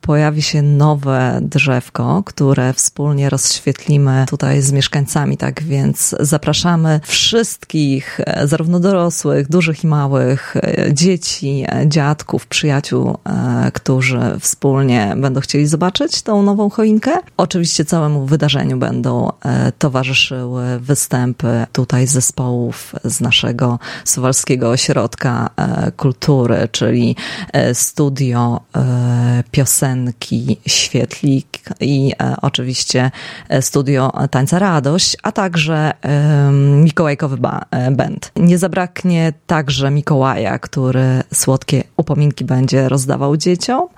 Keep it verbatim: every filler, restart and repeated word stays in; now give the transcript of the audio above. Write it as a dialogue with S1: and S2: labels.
S1: pojawi się nowe drzewko, które wspólnie rozświetlimy tutaj z mieszkańcami, tak więc zapraszamy wszystkich, zarówno dorosłych, dużych i małych, dzieci, dziadków, przyjaciół, którzy wspólnie będą chcieli zobaczyć tą nową choinkę. Oczywiście całemu wydarzeniu będą towarzyszyły występy tutaj zespołów z naszego Suwalskiego Ośrodka Kultury, czyli studio piosenki Świetlik i oczywiście studio Tańca Radość, a także Mikołajkowy Band. Nie zabraknie także Mikołaja, który słodkie upominki będzie rozdawał dzieciom.